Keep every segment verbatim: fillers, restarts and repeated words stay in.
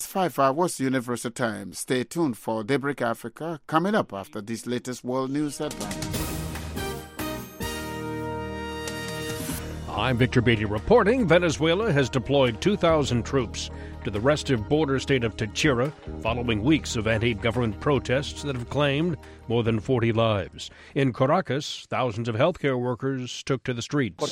Five hours Universal Time. Stay tuned for Daybreak Africa coming up after these latest world news headlines. I'm Victor Beatty reporting Venezuela has deployed two thousand troops to the restive border state of Táchira following weeks of anti-government protests that have claimed more than forty lives. In Caracas, thousands of healthcare workers took to the streets.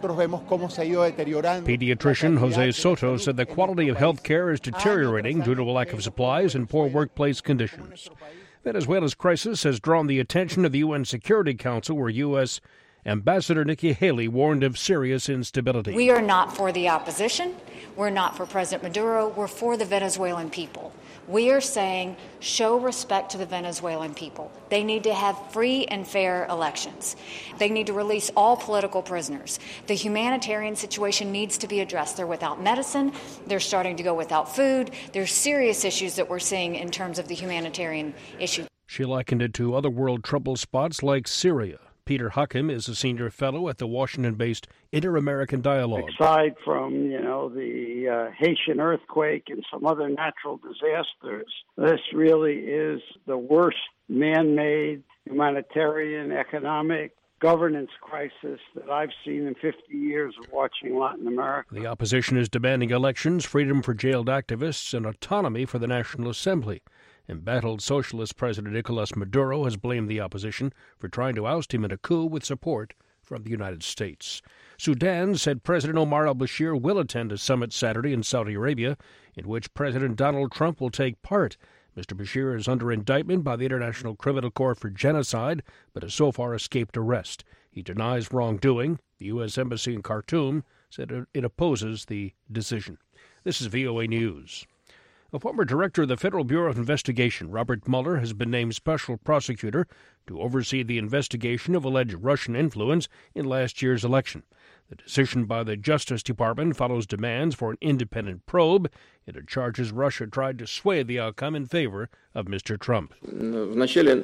Pediatrician Jose Soto said the quality of healthcare is deteriorating due to a lack of supplies and poor workplace conditions. Venezuela's crisis has drawn the attention of the U N Security Council, where U S Ambassador Nikki Haley warned of serious instability. We are not for the opposition. We're not for President Maduro. We're for the Venezuelan people. We are saying show respect to the Venezuelan people. They need to have free and fair elections. They need to release all political prisoners. The humanitarian situation needs to be addressed. They're without medicine. They're starting to go without food. There's serious issues that we're seeing in terms of the humanitarian issue. She likened it to other world trouble spots like Syria. Peter Huckham is a senior fellow at the Washington-based Inter-American Dialogue. Aside from, you know, the uh, Haitian earthquake and some other natural disasters, this really is the worst man-made humanitarian, economic, governance crisis that I've seen in fifty years of watching Latin America. The opposition is demanding elections, freedom for jailed activists, and autonomy for the National Assembly. Embattled socialist President Nicolas Maduro has blamed the opposition for trying to oust him in a coup with support from the United States. Sudan said President Omar al-Bashir will attend a summit Saturday in Saudi Arabia, in which President Donald Trump will take part. Mister Bashir is under indictment by the International Criminal Court for genocide, but has so far escaped arrest. He denies wrongdoing. The U S Embassy in Khartoum said it opposes the decision. This is V O A News. A former director of the Federal Bureau of Investigation, Robert Mueller, has been named special prosecutor to oversee the investigation of alleged Russian influence in last year's election. The decision by the Justice Department follows demands for an independent probe. It charges Russia tried to sway the outcome in favor of Mister Trump. Russian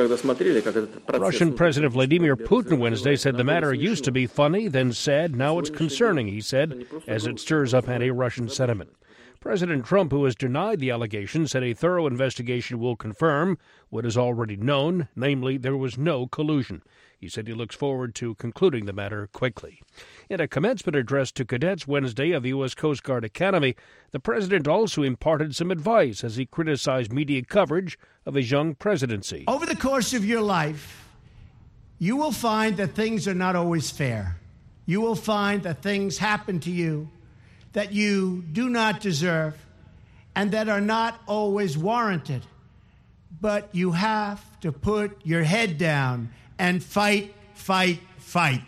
President Vladimir Putin Wednesday said the matter used to be funny, then sad. Now it's concerning, he said, as it stirs up anti-Russian sentiment. President Trump, who has denied the allegations, said a thorough investigation will confirm what is already known, namely there was no collusion. He said he looks forward to concluding the matter quickly. In a commencement address to cadets Wednesday of the U S Coast Guard Academy, the president also imparted some advice as he criticized media coverage of his young presidency. Over the course of your life, you will find that things are not always fair. You will find that things happen to you that you do not deserve and that are not always warranted. But you have to put your head down and fight, fight, fight.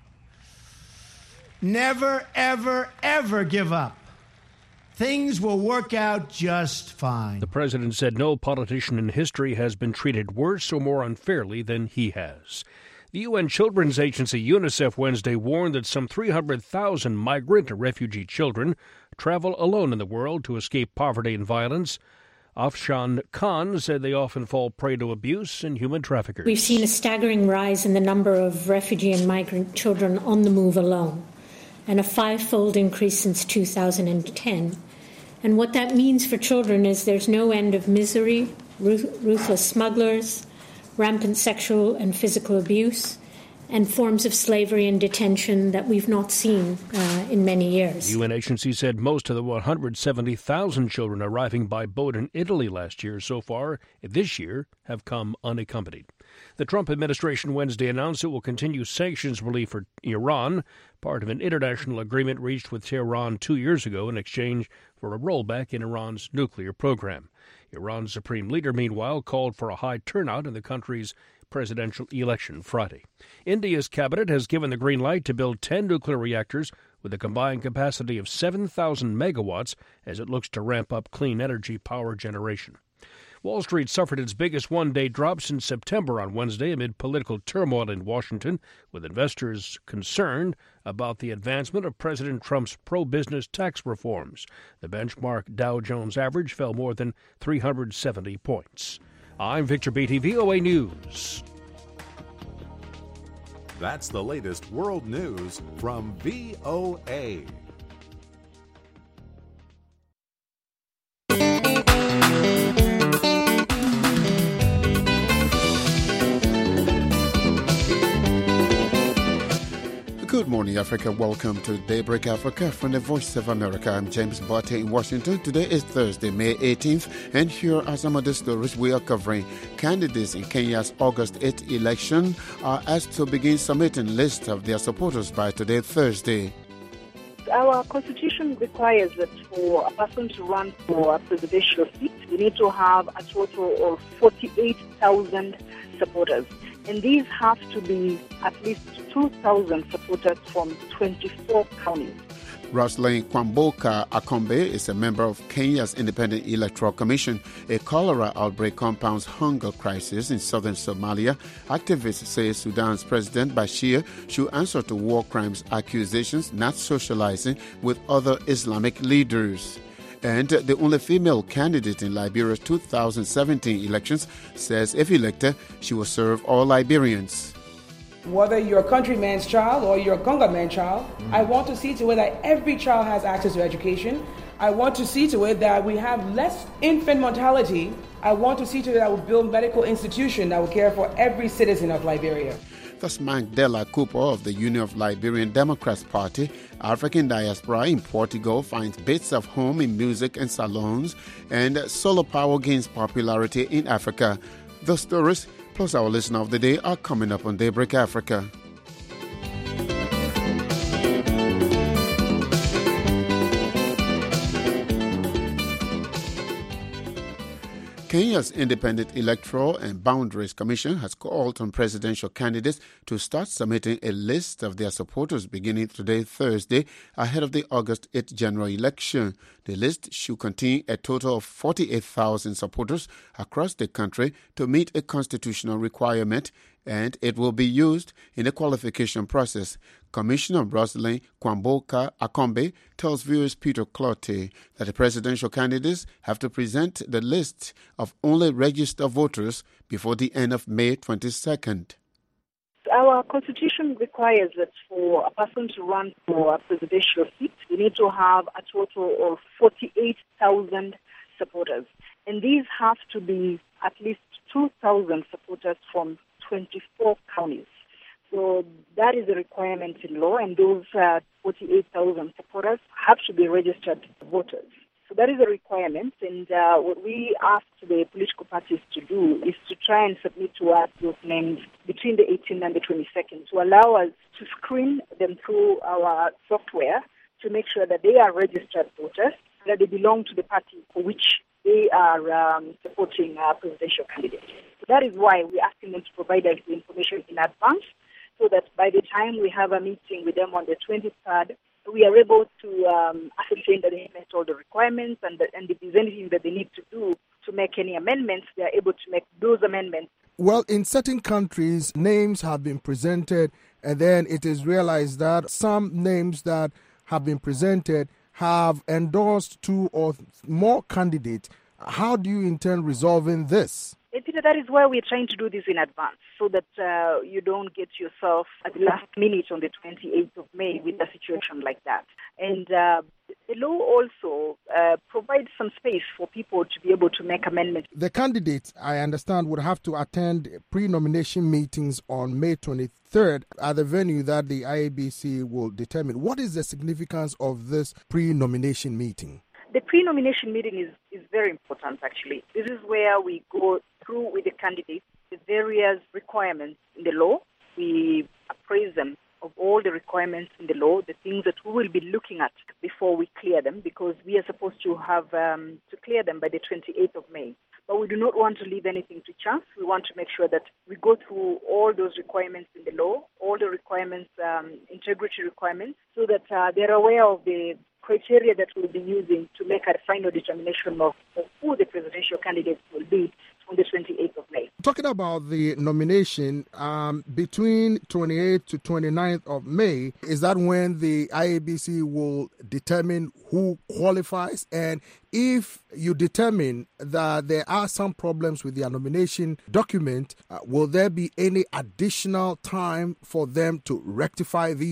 Never, ever, ever give up. Things will work out just fine. The president said no politician in history has been treated worse or more unfairly than he has. The U N Children's Agency UNICEF Wednesday warned that some three hundred thousand migrant and refugee children travel alone in the world to escape poverty and violence. Afshan Khan said they often fall prey to abuse and human traffickers. We've seen a staggering rise in the number of refugee and migrant children on the move alone, and a five-fold increase since two thousand ten. And what that means for children is there's no end of misery, ruth- ruthless smugglers, rampant sexual and physical abuse, and forms of slavery and detention that we've not seen uh, in many years. The U N agency said most of the one hundred seventy thousand children arriving by boat in Italy last year so far this year have come unaccompanied. The Trump administration Wednesday announced it will continue sanctions relief for Iran, part of an international agreement reached with Tehran two years ago in exchange for a rollback in Iran's nuclear program. Iran's supreme leader, meanwhile, called for a high turnout in the country's presidential election Friday. India's cabinet has given the green light to build ten nuclear reactors with a combined capacity of seven thousand megawatts as it looks to ramp up clean energy power generation. Wall Street suffered its biggest one-day drop since September on Wednesday amid political turmoil in Washington, with investors concerned about the advancement of President Trump's pro-business tax reforms. The benchmark Dow Jones average fell more than three hundred seventy points. I'm Victor Beatty, V O A News. That's the latest world news from V O A. Good morning, Africa. Welcome to Daybreak Africa from the Voice of America. I'm James Botte in Washington. Today is Thursday, May eighteenth, and here are some of the stories we are covering. Candidates in Kenya's August eighth election are asked to begin submitting lists of their supporters by today, Thursday. Our constitution requires that for a person to run for a presidential seat, you need to have a total of forty-eight thousand supporters. And these have to be at least two thousand supporters from twenty-four counties. Roslyn Kwamboka Akombe is a member of Kenya's Independent Electoral Commission. A cholera outbreak compounds hunger crisis in southern Somalia. Activists say Sudan's President Bashir should answer to war crimes accusations, not socializing with other Islamic leaders. And the only female candidate in Liberia's two thousand seventeen elections says if elected, she will serve all Liberians. Whether you're a countryman's child or you're a Conga man child, mm-hmm. I want to see to it that every child has access to education. I want to see to it that we have less infant mortality. I want to see to it that we build medical institutions that will care for every citizen of Liberia. That's Mandela Cooper of the Union of Liberian Democrats Party. African diaspora in Portugal finds bits of home in music and salons, and solar power gains popularity in Africa. The stories plus our listener of the day are coming up on Daybreak Africa. Kenya's Independent Electoral and Boundaries Commission has called on presidential candidates to start submitting a list of their supporters beginning today, Thursday, ahead of the August eighth general election. The list should contain a total of forty-eight thousand supporters across the country to meet a constitutional requirement, and it will be used in the qualification process. Commissioner Roslyn Kwamboka Akombe tells viewers Peter Clotte that the presidential candidates have to present the list of only registered voters before the end of May twenty-second. Our constitution requires that for a person to run for a presidential seat, you need to have a total of forty-eight thousand supporters. And these have to be at least two thousand supporters from twenty-four counties. So that is a requirement in law, and those uh, forty-eight thousand supporters have to be registered voters. So that is a requirement, and uh, what we ask the political parties to do is to try and submit to us those names between the eighteenth and the twenty-second to allow us to screen them through our software to make sure that they are registered voters, that they belong to the party for which they are um, supporting our presidential candidate. So that is why we're asking them to provide us the information in advance, so that by the time we have a meeting with them on the twenty-third, we are able to um, ascertain that they have met all the requirements, and, that, and if there's anything that they need to do to make any amendments, they are able to make those amendments. Well, in certain countries, names have been presented, and then it is realized that some names that have been presented have endorsed two or more candidates. How do you intend resolving this? Peter, that is why we're trying to do this in advance, so that uh, you don't get yourself at the last minute on the twenty-eighth of May with a situation like that. And uh, the law also uh, provides some space for people to be able to make amendments. The candidates, I understand, would have to attend pre-nomination meetings on May twenty-third at the venue that the I E B C will determine. What is the significance of this pre-nomination meeting? The pre-nomination meeting is, is very important, actually. This is where we go through with the candidates the various requirements in the law. We appraise them of all the requirements in the law, the things that we will be looking at before we clear them, because we are supposed to have um, to clear them by the twenty-eighth of May. But we do not want to leave anything to chance. We want to make sure that we go through all those requirements in the law, all the requirements, um, integrity requirements, so that uh, they're aware of the criteria that we'll be using to make a final determination of, of who the presidential candidates will be on the twenty-eighth of May. Talking about the nomination, um, between twenty-eighth to twenty-ninth of May, is that when the I E B C will determine who qualifies? And if you determine that there are some problems with their nomination document, uh, will there be any additional time for them to rectify these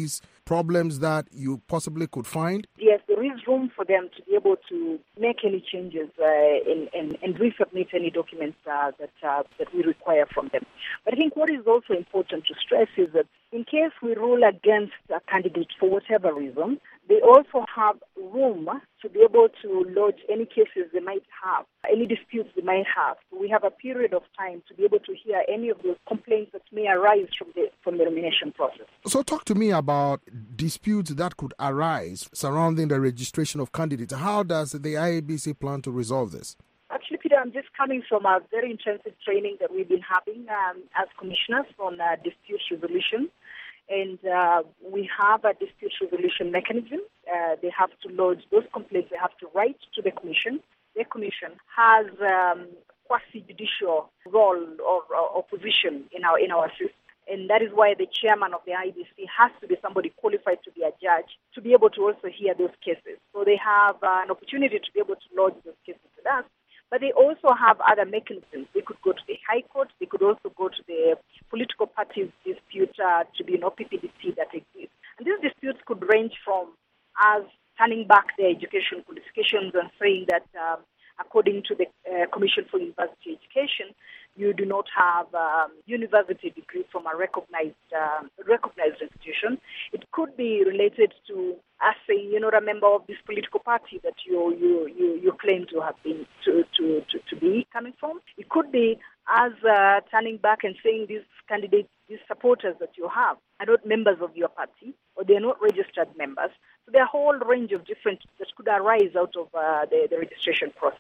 problems that you possibly could find? Yes, there is room for them to be able to make any changes uh, and, and, and resubmit any documents uh, that uh, that we require from them. But I think what is also important to stress is that in case we rule against a candidate for whatever reason, they also have room to be able to lodge any cases they might have, any disputes they might have. So we have a period of time to be able to hear any of those complaints that may arise from the from the nomination process. So talk to me about disputes that could arise surrounding the registration of candidates. How does the I A B C plan to resolve this? Actually, Peter, I'm just coming from a very intensive training that we've been having um, as commissioners on uh, dispute resolution. And uh, we have a dispute resolution mechanism. Uh, they have to lodge those complaints. They have to write to the commission. The commission has um, quasi-judicial role or, or, or position in our in our system. And that is why the chairman of the I B C has to be somebody qualified to be a judge to be able to also hear those cases. So they have uh, an opportunity to be able to lodge those cases with us. But they also have other mechanisms. They could go to the High Court. They could also go to the political parties dispute uh, to be an O P P D C that exists. And these disputes could range from us turning back their education qualifications and saying that um, according to the uh, Commission for University Education, you do not have a um, university degree from a recognized uh, recognized institution. It could be related to us saying you're not a member of this political party that you you you, you claim to have been to, to, to, to be coming from. It could be as uh, turning back and saying these candidates, these supporters that you have are not members of your party or they are not registered members. So there are a whole range of different that could arise out of uh, the, the registration process.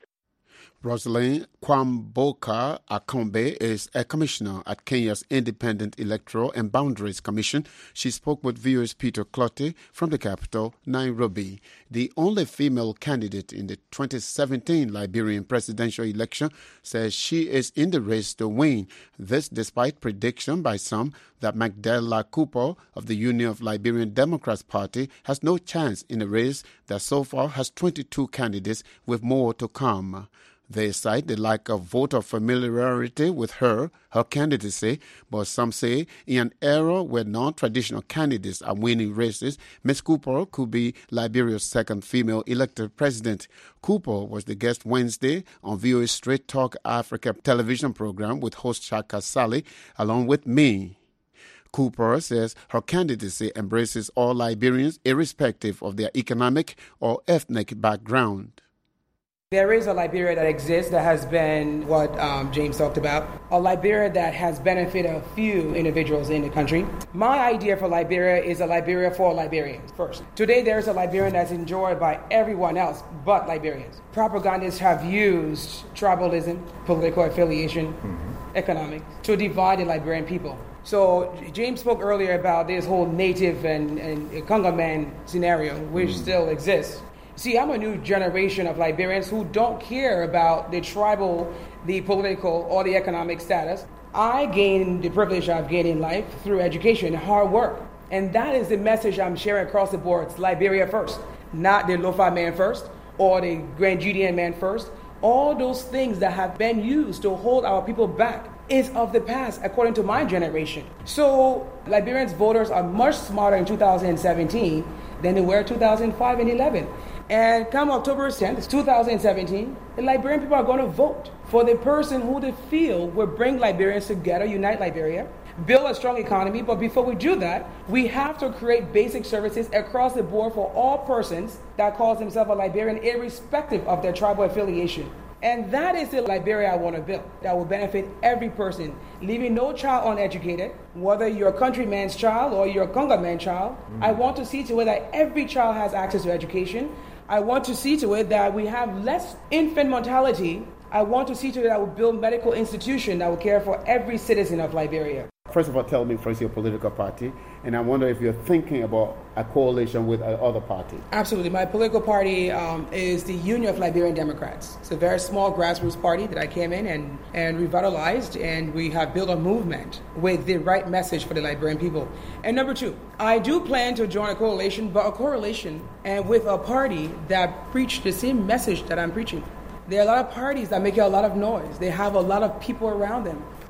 Rosalind Kwamboka Akombe is a commissioner at Kenya's Independent Electoral and Boundaries Commission. She spoke with viewers Peter Clottey from the capital, Nairobi. The only female candidate in the twenty seventeen Liberian presidential election says she is in the race to win. This despite prediction by some that Magdala Kupo of the Union of Liberian Democrats Party has no chance in a race that so far has twenty-two candidates with more to come. They cite the lack of voter familiarity with her, her candidacy, but some say in an era where non-traditional candidates are winning races, Miz Cooper could be Liberia's second female elected president. Cooper was the guest Wednesday on V O A's Straight Talk Africa television program with host Shaka Sally, along with me. Cooper says her candidacy embraces all Liberians irrespective of their economic or ethnic background. There is a Liberia that exists that has been what um, James talked about, a Liberia that has benefited a few individuals in the country. My idea for Liberia is a Liberia for Liberians first. Today there's a Liberian that's enjoyed by everyone else but Liberians. Propagandists have used tribalism, political affiliation, mm-hmm. economics, to divide the Liberian people. So James spoke earlier about this whole native and, and Conga man scenario, which mm. still exists. See, I'm a new generation of Liberians who don't care about the tribal, the political, or the economic status. I gained the privilege I've gained in life through education and hard work. And that is the message I'm sharing across the board. It's Liberia first, not the Lofa man first, or the Grand Judean man first. All those things that have been used to hold our people back is of the past, according to my generation. So Liberians voters are much smarter in two thousand seventeen than they were in two thousand five and eleven. And come October tenth, two thousand seventeen, the Liberian people are going to vote for the person who they feel will bring Liberians together, unite Liberia, build a strong economy. But before we do that, we have to create basic services across the board for all persons that calls themselves a Liberian, irrespective of their tribal affiliation. And that is the Liberia I want to build, that will benefit every person, leaving no child uneducated, whether you're a countryman's child or you're a Conga man child. Mm-hmm. I want to see to it that every child has access to education. I want to see to it that we have less infant mortality. I want to see to it that we build medical institutions that will care for every citizen of Liberia. First of all, tell me first your political party, and I wonder if you're thinking about a coalition with other parties. Absolutely. My political party um, is the Union of Liberian Democrats. It's a very small grassroots party that I came in and, and revitalized, and we have built a movement with the right message for the Liberian people. And number two, I do plan to join a coalition, but a coalition and with a party that preach the same message that I'm preaching. There are a lot of parties that make a lot of noise. They have a lot of people around them.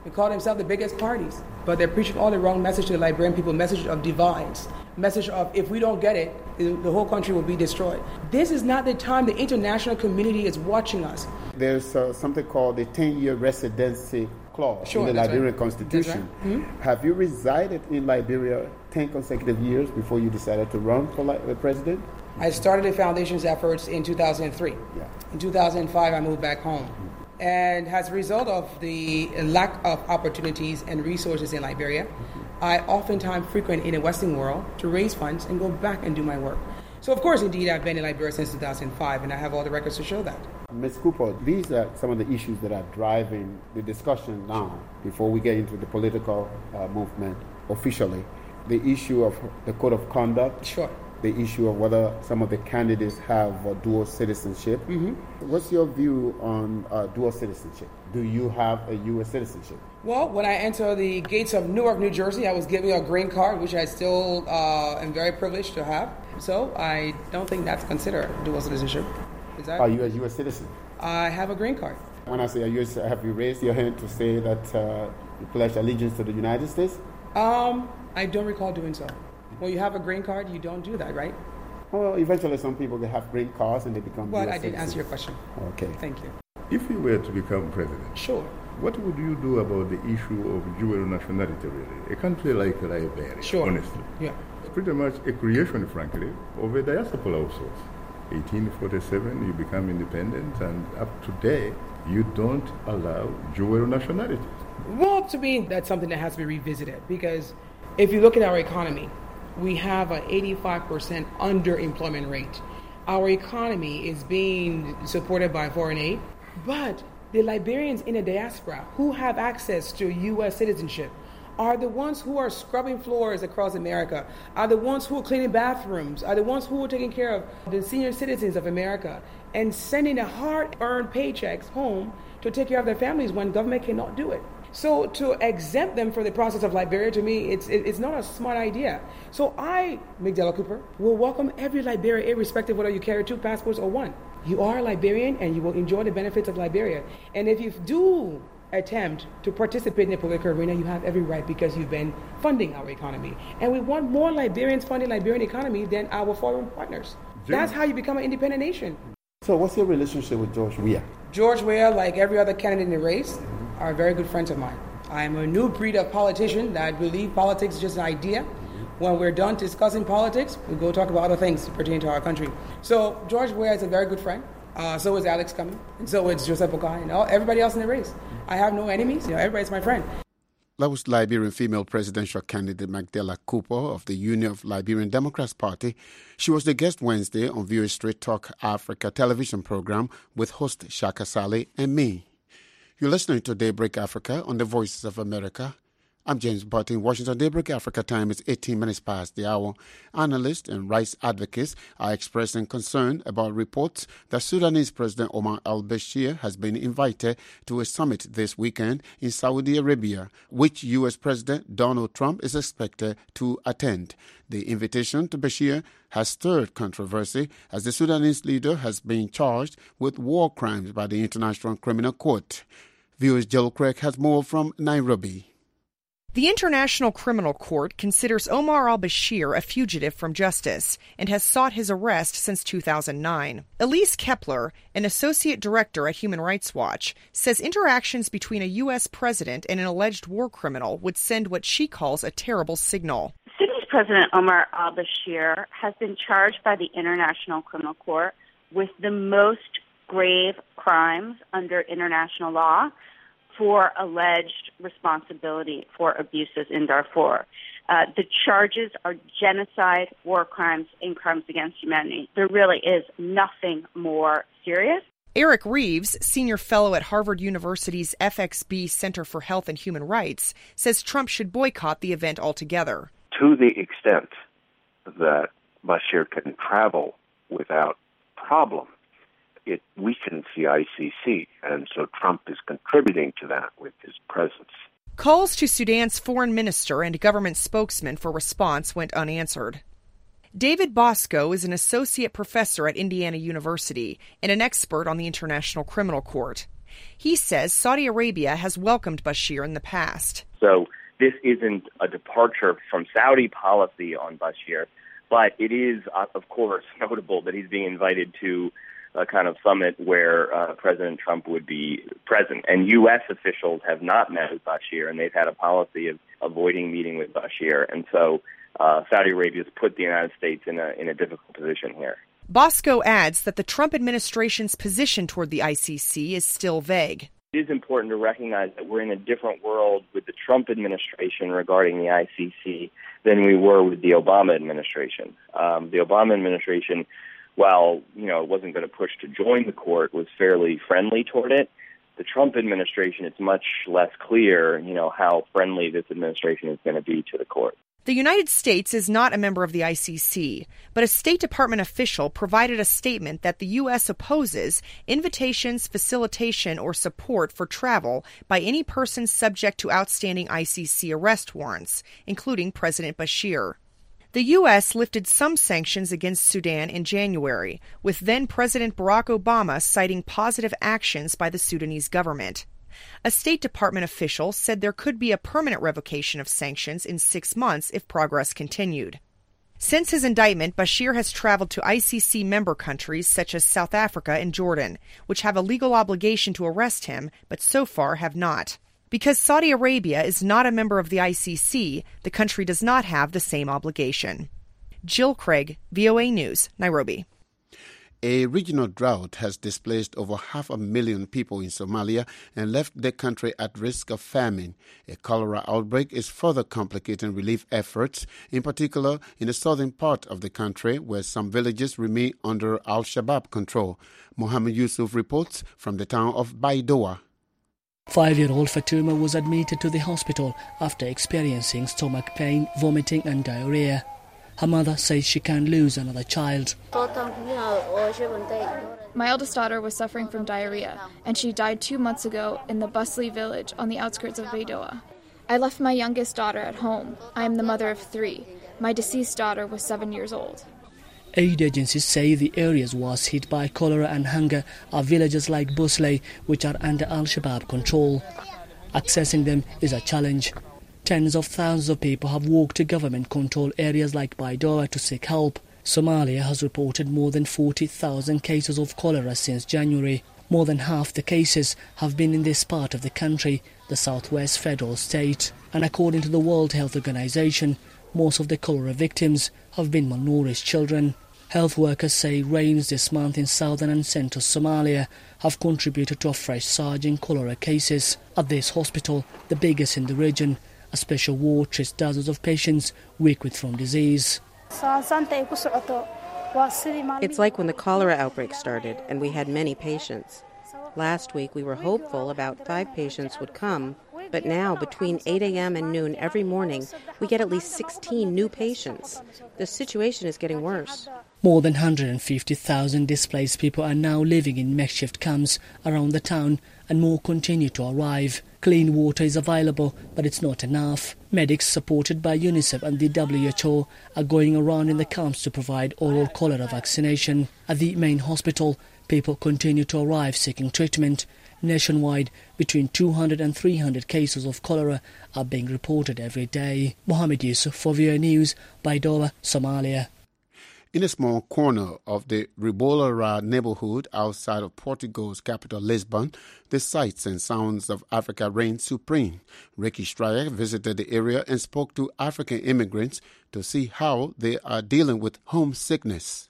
They call themselves the biggest parties. But they're preaching all the wrong message to the Liberian people, message of divides, message of if we don't get it, the whole country will be destroyed. This is not the time the international community is watching us. There's uh, something called the ten-year residency clause sure, in the Liberian right. Constitution. Right. Mm-hmm. Have you resided in Liberia ten consecutive years before you decided to run for li- the president? I started the foundation's efforts in two thousand three. Yeah. In two thousand five, I moved back home. Mm-hmm. And as a result of the lack of opportunities and resources in Liberia, mm-hmm. I oftentimes frequent in the Western world to raise funds and go back and do my work. So, of course, indeed, I've been in Liberia since two thousand five, and I have all the records to show that. Miz Cooper, these are some of the issues that are driving the discussion now, before we get into the political uh, movement officially. The issue of the code of conduct. Sure. The issue of whether some of the candidates have uh, dual citizenship. Mm-hmm. What's your view on uh, dual citizenship? Do you have a U S citizenship? Well, when I entered the gates of Newark, New Jersey, I was given a green card, which I still uh, am very privileged to have. So I don't think that's considered dual citizenship. Is that? Are you a U S citizen? I have a green card. When I say a U S, have you raised your hand to say that uh, you pledge allegiance to the United States? Um, I don't recall doing so. When you have a green card, you don't do that, right? Well, eventually some people they have green cards and they become But U S I didn't citizens. answer your question. Okay. Thank you. If you were to become president, sure. What would you do about the issue of dual nationality, really? A country like Liberia, sure. honestly. Yeah. It's pretty much a creation, frankly, of a diaspora of sorts. eighteen forty-seven, you become independent, and up to today, you don't allow dual nationality. Well, to me, that's something that has to be revisited, because if you look at our economy, we have an eighty-five percent underemployment rate. Our economy is being supported by foreign aid, but the Liberians in the diaspora who have access to U S citizenship are the ones who are scrubbing floors across America, are the ones who are cleaning bathrooms, are the ones who are taking care of the senior citizens of America and sending the hard-earned paychecks home to take care of their families when government cannot do it. So to exempt them from the process of Liberia, to me, it's it's not a smart idea. So I, Migdala Cooper, will welcome every Liberian, irrespective of whether you carry two passports or one. You are a Liberian and you will enjoy the benefits of Liberia. And if you do attempt to participate in the political arena, you have every right, because you've been funding our economy. And we want more Liberians funding the Liberian economy than our foreign partners. Jim. That's how you become an independent nation. So what's your relationship with George Weah? George Weah, like every other candidate in the race, are very good friends of mine. I'm a new breed of politician that believe politics is just an idea. When we're done discussing politics, we go talk about other things pertaining to our country. So George Weah is a very good friend. Uh, so is Alex Cumming, and so is Joseph Boakai, and all, everybody else in the race. I have no enemies. You know, everybody's my friend. That was Liberian female presidential candidate Migdala Cooper of the Union of Liberian Democrats Party. She was the guest Wednesday on V O A Straight Talk Africa television program with host Shaka Sally and me. You're listening to Daybreak Africa on the Voices of America. I'm James Butt in Washington. Daybreak Africa time is eighteen minutes past the hour. Analysts and rights advocates are expressing concern about reports that Sudanese President Omar al-Bashir has been invited to a summit this weekend in Saudi Arabia, which U S President Donald Trump is expected to attend. The invitation to Bashir has stirred controversy as the Sudanese leader has been charged with war crimes by the International Criminal Court. V O A's Jill Craig has more from Nairobi. The International Criminal Court considers Omar al-Bashir a fugitive from justice and has sought his arrest since two thousand nine. Elise Kepler, an associate director at Human Rights Watch, says interactions between a U S president and an alleged war criminal would send what she calls a terrible signal. Sudanese President Omar al-Bashir has been charged by the International Criminal Court with the most grave crimes under international law for alleged responsibility for abuses in Darfur. Uh, the charges are genocide, war crimes, and crimes against humanity. There really is nothing more serious. Eric Reeves, senior fellow at Harvard University's F X B Center for Health and Human Rights, says Trump should boycott the event altogether. To the extent that Bashir can travel without problem, it weakens the I C C, and so Trump is contributing to that with his presence. Calls to Sudan's foreign minister and government spokesman for response went unanswered. David Bosco is an associate professor at Indiana University and an expert on the International Criminal Court. He says Saudi Arabia has welcomed Bashir in the past. So this isn't a departure from Saudi policy on Bashir, but it is, uh, of course, notable that he's being invited to a kind of summit where uh, President Trump would be present. And U S officials have not met with Bashir, and they've had a policy of avoiding meeting with Bashir. And so uh, Saudi Arabia has put the United States in a in a difficult position here. Bosco adds that the Trump administration's position toward the I C C is still vague. It is important to recognize that we're in a different world with the Trump administration regarding the I C C than we were with the Obama administration. Um, the Obama administration, while you know it wasn't going to push to join the court, was fairly friendly toward it. The Trump administration, it's much less clear, you know, how friendly this administration is going to be to the court. The United States is not a member of the I C C, but a State Department official provided a statement that the U S opposes invitations, facilitation, or support for travel by any person subject to outstanding I C C arrest warrants, including President Bashir. The U S lifted some sanctions against Sudan in January, with then-President Barack Obama citing positive actions by the Sudanese government. A State Department official said there could be a permanent revocation of sanctions in six months if progress continued. Since his indictment, Bashir has traveled to I C C member countries such as South Africa and Jordan, which have a legal obligation to arrest him, but so far have not. Because Saudi Arabia is not a member of the I C C, the country does not have the same obligation. Jill Craig, V O A News, Nairobi. A regional drought has displaced over half a million people in Somalia and left the country at risk of famine. A cholera outbreak is further complicating relief efforts, in particular in the southern part of the country where some villages remain under Al-Shabaab control. Mohammed Yusuf reports from the town of Baidoa. Five-year-old Fatuma was admitted to the hospital after experiencing stomach pain, vomiting and diarrhea. Her mother says she can't lose another child. My eldest daughter was suffering from diarrhea, and she died two months ago in the Busli village on the outskirts of Baidoa. I left my youngest daughter at home. I am the mother of three. My deceased daughter was seven years old. Aid agencies say the areas worst hit by cholera and hunger are villages like Busli, which are under Al-Shabaab control. Accessing them is a challenge. Tens of thousands of people have walked to government-controlled areas like Baidoa to seek help. Somalia has reported more than forty thousand cases of cholera since January. More than half the cases have been in this part of the country, the southwest federal state. And according to the World Health Organization, most of the cholera victims have been malnourished children. Health workers say rains this month in southern and central Somalia have contributed to a fresh surge in cholera cases. At this hospital, the biggest in the region, a special ward treats dozens of patients weak with from disease. It's like when the cholera outbreak started and we had many patients. Last week we were hopeful about five patients would come, but now between eight a.m. and noon every morning we get at least sixteen new patients. The situation is getting worse. More than one hundred fifty thousand displaced people are now living in makeshift camps around the town, and more continue to arrive. Clean water is available, but it's not enough. Medics supported by UNICEF and the W H O are going around in the camps to provide oral cholera vaccination. At the main hospital, people continue to arrive seeking treatment. Nationwide, between two hundred and three hundred cases of cholera are being reported every day. Mohammed Yusuf for V O A News, Baidoa, Somalia. In a small corner of the Ribolara neighborhood outside of Portugal's capital, Lisbon, the sights and sounds of Africa reign supreme. Ricky Stryer visited the area and spoke to African immigrants to see how they are dealing with homesickness.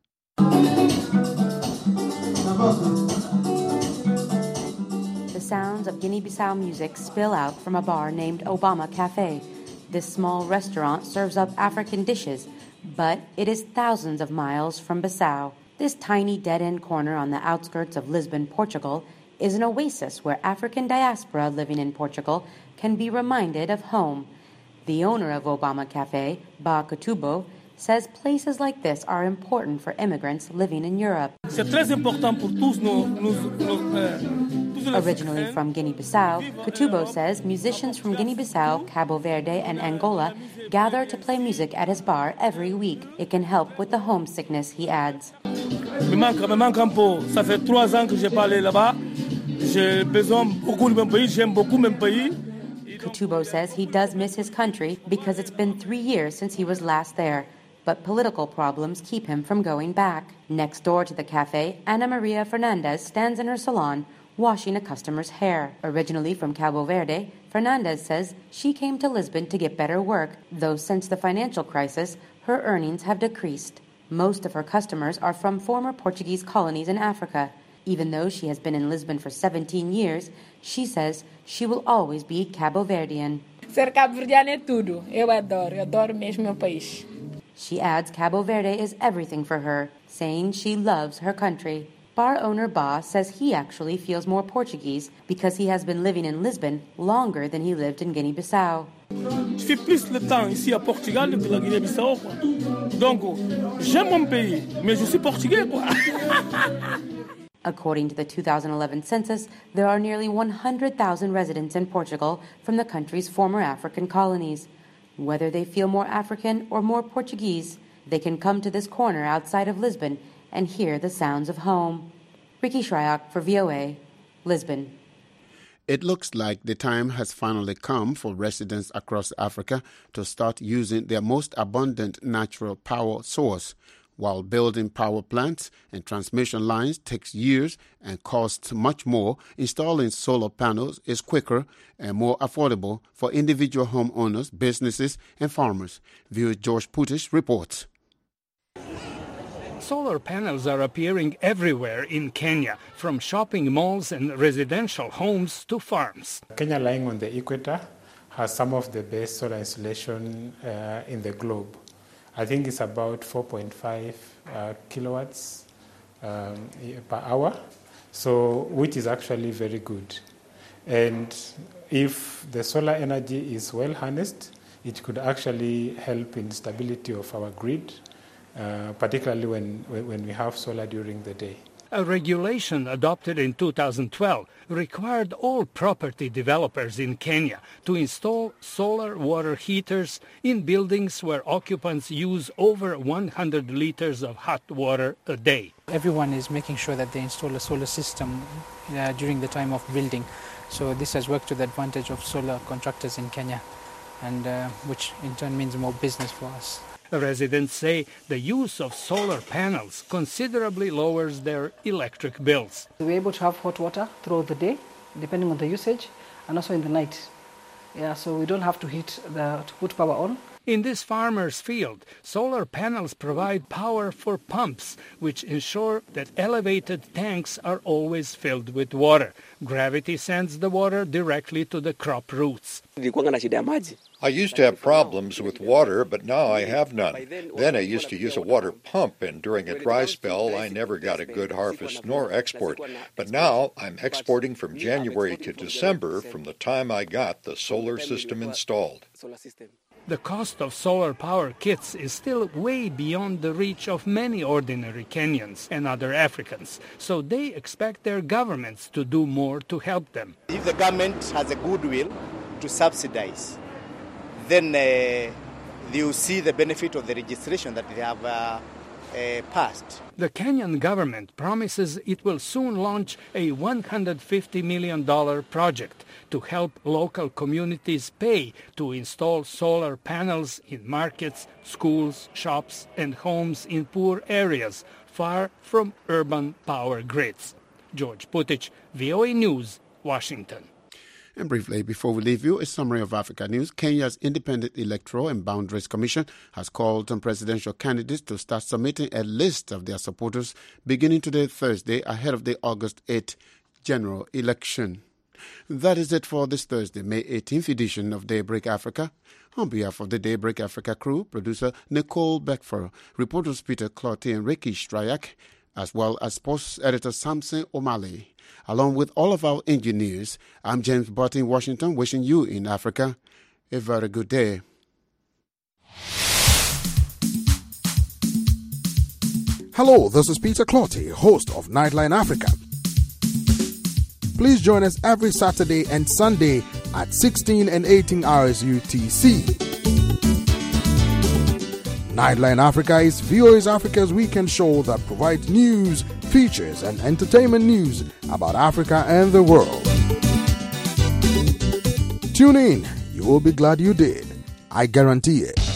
The sounds of Guinea-Bissau music spill out from a bar named Obama Cafe. This small restaurant serves up African dishes, but it is thousands of miles from Bissau. This tiny dead-end corner on the outskirts of Lisbon, Portugal, is an oasis where African diaspora living in Portugal can be reminded of home. The owner of Obama Cafe, Ba Katubo, says places like this are important for immigrants living in Europe. C'est très important pour tous nos, nos, nos, euh, tous Originally from Guinea-Bissau, Kutubo says musicians from Guinea-Bissau, Cabo Verde, and Angola gather to play music at his bar every week. It can help with the homesickness, he adds. Me manque, me manque un peu. Ça fait trois ans que j'ai pas allé là-bas. J'ai besoin beaucoup de mon pays. J'aime beaucoup mon pays. Kutubo says he does miss his country because it's been three years since he was last there. But political problems keep him from going back. Next door to the cafe, Ana Maria Fernandez stands in her salon washing a customer's hair. Originally from Cabo Verde, Fernandez says she came to Lisbon to get better work, though since the financial crisis, her earnings have decreased. Most of her customers are from former Portuguese colonies in Africa. Even though she has been in Lisbon for seventeen years, she says she will always be Cabo Verdean. Ser cabo-verdiano é tudo. Eu adoro, eu adoro mesmo meu país. She adds Cabo Verde is everything for her, saying she loves her country. Bar owner Ba says he actually feels more Portuguese because he has been living in Lisbon longer than he lived in Guinea-Bissau. Je fais plus de temps ici à Portugal que la Guinée-Bissau. Donc, j'aime mon pays, mais je suis portugais, quoi. According to the two thousand eleven census, there are nearly one hundred thousand residents in Portugal from the country's former African colonies. Whether they feel more African or more Portuguese, they can come to this corner outside of Lisbon and hear the sounds of home. Ricky Shryock for V O A, Lisbon. It looks like the time has finally come for residents across Africa to start using their most abundant natural power source. While building power plants and transmission lines takes years and costs much more, installing solar panels is quicker and more affordable for individual homeowners, businesses, and farmers. Viewer George Putish reports. Solar panels are appearing everywhere in Kenya, from shopping malls and residential homes to farms. Kenya, lying on the equator, has some of the best solar installation uh, in the globe. I think it's about four point five uh, kilowatts um, per hour, so which is actually very good. And if the solar energy is well harnessed, it could actually help in stability of our grid, uh, particularly when, when we have solar during the day. A regulation adopted in two thousand twelve required all property developers in Kenya to install solar water heaters in buildings where occupants use over one hundred liters of hot water a day. Everyone is making sure that they install a solar system uh, during the time of building. So this has worked to the advantage of solar contractors in Kenya, and uh, which in turn means more business for us. Residents say the use of solar panels considerably lowers their electric bills. We're able to have hot water throughout the day, depending on the usage, and also in the night. Yeah, so we don't have to heat the to put power on. In this farmer's field, solar panels provide power for pumps, which ensure that elevated tanks are always filled with water. Gravity sends the water directly to the crop roots. I used to have problems with water, but now I have none. Then I used to use a water pump, and during a dry spell, I never got a good harvest nor export. But now I'm exporting from January to December from the time I got the solar system installed. The cost of solar power kits is still way beyond the reach of many ordinary Kenyans and other Africans, so they expect their governments to do more to help them. If the government has a goodwill to subsidize, then uh, they will see the benefit of the registration that they have uh, uh, passed. The Kenyan government promises it will soon launch a one hundred fifty million dollars project to help local communities pay to install solar panels in markets, schools, shops, and homes in poor areas far from urban power grids. George Putich, V O A News, Washington. And briefly, before we leave you, a summary of Africa news. Kenya's Independent Electoral and Boundaries Commission has called on presidential candidates to start submitting a list of their supporters beginning today, Thursday, ahead of the August eighth general election. That is it for this Thursday, May eighteenth edition of Daybreak Africa. On behalf of the Daybreak Africa crew, producer Nicole Beckford, reporters Peter Clotty and Ricky Stryak, as well as sports editor Samson O'Malley. Along with all of our engineers, I'm James Butt in Washington, wishing you in Africa a very good day. Hello, this is Peter Clotty, host of Nightline Africa. Please join us every Saturday and Sunday at sixteen and eighteen hours U T C. Nightline Africa is V O A's Africa's weekend show that provides news, features, and entertainment news about Africa and the world. Tune in. You will be glad you did. I guarantee it.